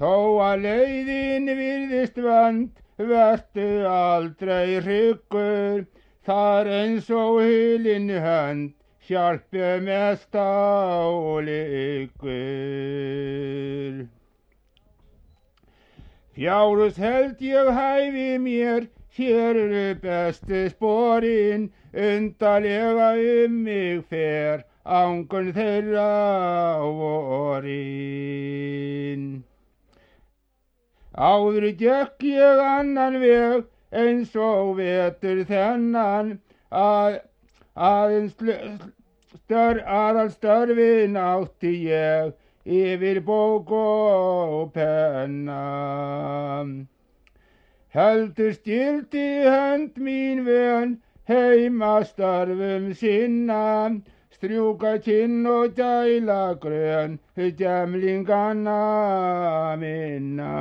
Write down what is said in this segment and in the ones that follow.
Þó að leiðin virðist vönd, vertu aldrei hryggur, þar eins og hulin hönd, hjálpi mest á liggur. Fjárhús held ég hæfi mér, hér eru bestu sporin, undarlega mig fer, angun þeirra á vorin. Áður gekk ég annan veg, eins og vetur þennan, aðalstörfin átti ég, yfir bók og penna. Heldur styrti hönd mín vön, heima störfum sinna, strjúka kinn og dæla grön, djemlinganna minna.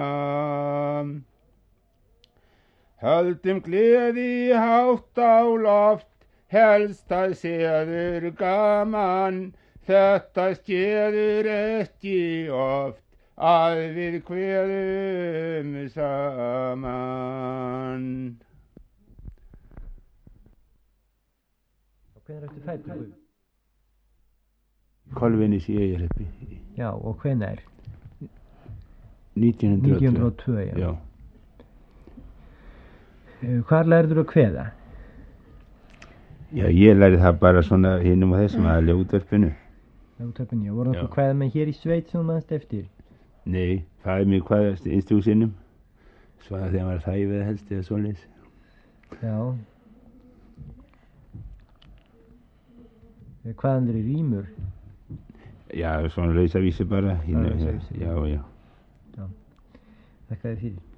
Höldum gleði hátt á loft, helst að séður gaman, þetta skeður ekki oft, að við kveðum saman. Hvenær ertu fæddur? Kolvinis í Eyjahreppi. Já, og hvenær? 1902. Já. Hvar lærður að kveða? Já, ég lærði það bara svona hinum og þessum aðlega útvarpinu. Útvarpinu, já. Voru nokkuð kveða með hér í sveit sem þú manst eftir? Nei, faðir mér kveðast innstúsinnum. Svo að þegar maður þæfið helst eða svoleiðis. Já. Hvaðan er rímur? Já, svona lausavísi bara. Lausavísi. Já. Þakka þér fyrir.